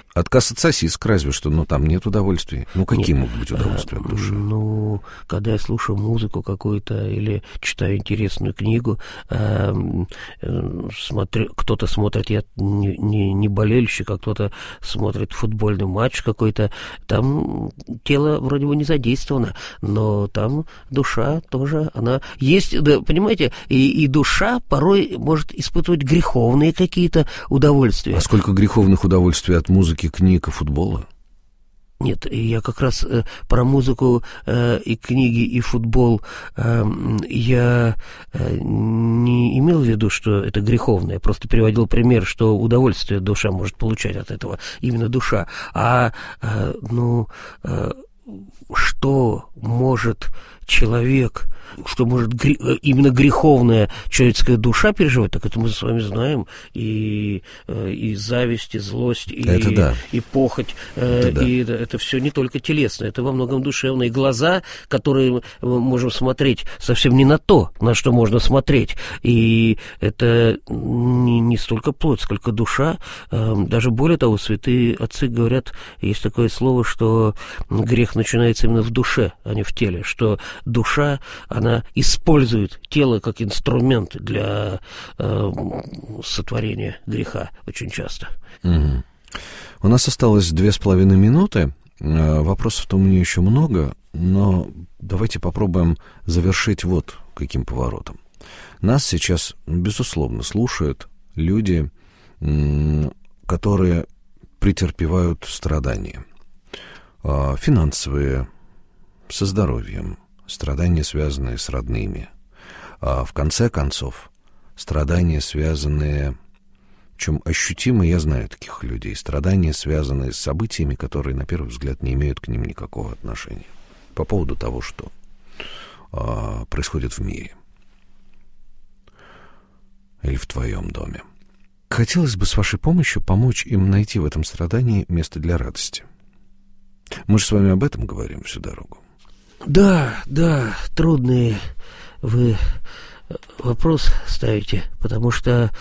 Отказ от сосисок разве что, но там нет удовольствий. Ну, какие могут быть удовольствия от души?
Ну, когда я слушаю музыку какую-то или читаю интересную книгу, кто-то смотрит, я не болельщик, а кто-то смотрит футбольный матч какой-то, там тело вроде бы не задействовано, но там душа тоже, она есть, да, понимаете, и душа порой может испытывать греховные какие-то удовольствия.
А сколько греховных удовольствий от музыки, книг и футбола?
Нет, я как раз про музыку и книги, и футбол я не имел в виду, что это греховное. Я просто приводил пример, что удовольствие душа может получать от этого, именно душа. Что может человек, что может именно греховная человеческая душа переживать, так это мы с вами знаем, и зависть, и злость, и похоть, и это все не только телесное, это во многом душевное. И глаза, которые мы можем смотреть, совсем не на то, на что можно смотреть. И это не столько плоть, сколько душа. Даже более того, святые отцы говорят, есть такое слово, что грех начинается именно в душе, а не в теле, что душа, она использует тело как инструмент для сотворения греха очень часто.
Угу. У нас осталось 2,5 минуты. Вопросов-то у меня еще много, но давайте попробуем завершить вот каким поворотом. Нас сейчас, безусловно, слушают люди, которые претерпевают страдания. Финансовые, со здоровьем, страдания, связанные с родными. А в конце концов, страдания, связанные, причем ощутимо, я знаю таких людей, страдания, связанные с событиями, которые, на первый взгляд, не имеют к ним никакого отношения. По поводу того, что происходит в мире. Или в твоем доме. Хотелось бы с вашей помощью помочь им найти в этом страдании место для радости. Мы же с вами об этом говорим всю дорогу.
Да, трудный вы вопрос ставите, потому что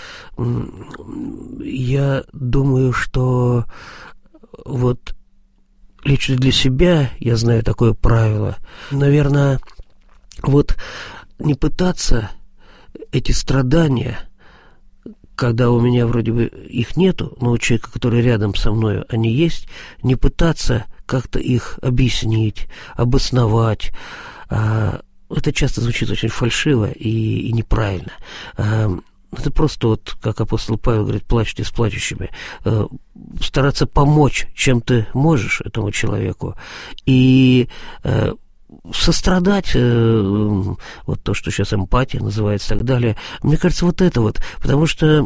я думаю, что вот лично для себя я знаю такое правило. Наверное, вот не пытаться эти страдания, когда у меня вроде бы их нету, но у человека, который рядом со мной, они есть, не пытаться как-то их объяснить, обосновать. Это часто звучит очень фальшиво и неправильно. Это просто вот, как апостол Павел говорит, плачьте с плачущими. Стараться помочь, чем ты можешь этому человеку. И сострадать, вот то, что сейчас эмпатия называется и так далее, мне кажется, вот это вот, потому что,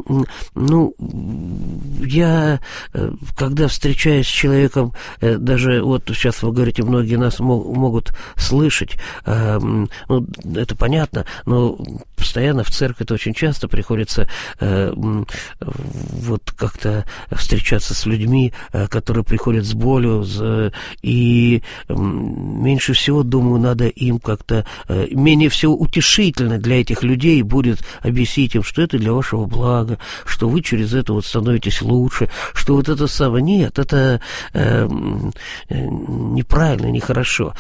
я, когда встречаюсь с человеком, даже вот сейчас вы говорите, многие нас могут слышать, это понятно, но постоянно в церковь это очень часто приходится вот как-то встречаться с людьми, которые приходят с болью, и меньше всего, думаю, надо им как-то, менее всего утешительно для этих людей будет объяснить им, что это для вашего блага, что вы через это вот становитесь лучше, что вот это самое. Нет, это неправильно, нехорошо.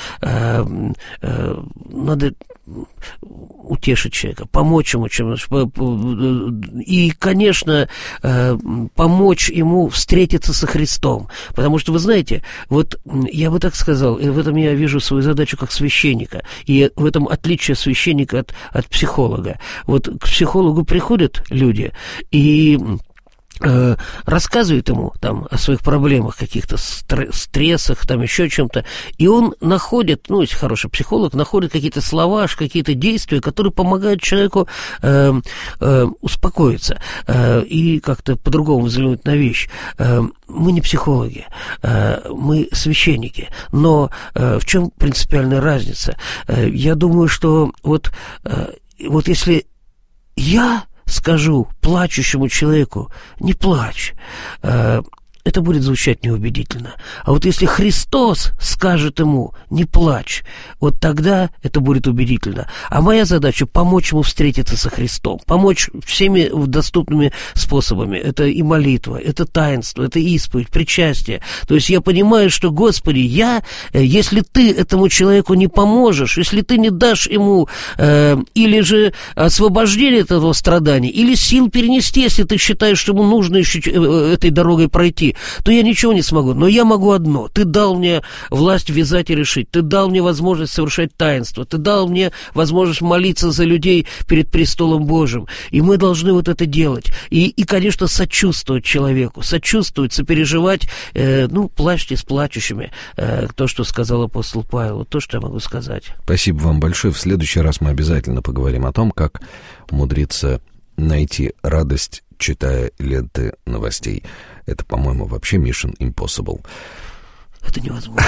Надо утешить человека, помочь ему и, конечно, помочь ему встретиться со Христом. Потому что, вы знаете, вот я бы так сказал, и в этом я вижу свою задачу как священника, и в этом отличие священника от психолога. Вот к психологу приходят люди и рассказывает ему там о своих проблемах, каких-то стрессах, там еще чем-то, и он находит, если хороший психолог, находит какие-то слова, какие-то действия, которые помогают человеку успокоиться и как-то по-другому взглянуть на вещь. Мы не психологи, мы священники, но в чем принципиальная разница? Я думаю, что вот если я скажу плачущему человеку: не плачь, это будет звучать неубедительно. А вот если Христос скажет ему «не плачь», вот тогда это будет убедительно. А моя задача — помочь ему встретиться со Христом, помочь всеми доступными способами. Это и молитва, это таинство, это исповедь, причастие. То есть я понимаю, что, Господи, если Ты этому человеку не поможешь, если Ты не дашь ему или же освобождение от этого страдания, или сил перенести, если Ты считаешь, что ему нужно еще этой дорогой пройти, то я ничего не смогу. Но я могу одно. Ты дал мне власть вязать и решить. Ты дал мне возможность совершать таинство. Ты дал мне возможность молиться за людей перед престолом Божьим. И мы должны вот это делать. И конечно, сочувствовать человеку. Сочувствовать, сопереживать. Плачьте с плачущими. То, что сказал апостол Павел. Вот то, что я могу сказать.
Спасибо вам большое. В следующий раз мы обязательно поговорим о том, как умудриться найти радость, читая ленты новостей. Это, по-моему, вообще Mission Impossible.
Это невозможно.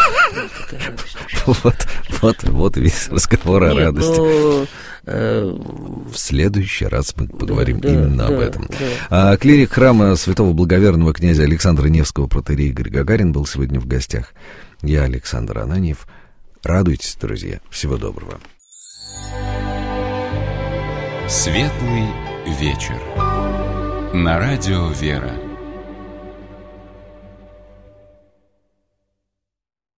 Вот весь разговор о радости. В следующий раз мы поговорим именно об этом. Клирик храма святого благоверного князя Александра Невского протоиерей Игорь Гагарин был сегодня в гостях. Я Александр Ананьев. Радуйтесь, друзья. Всего доброго.
Светлый вечер. На радио «Вера».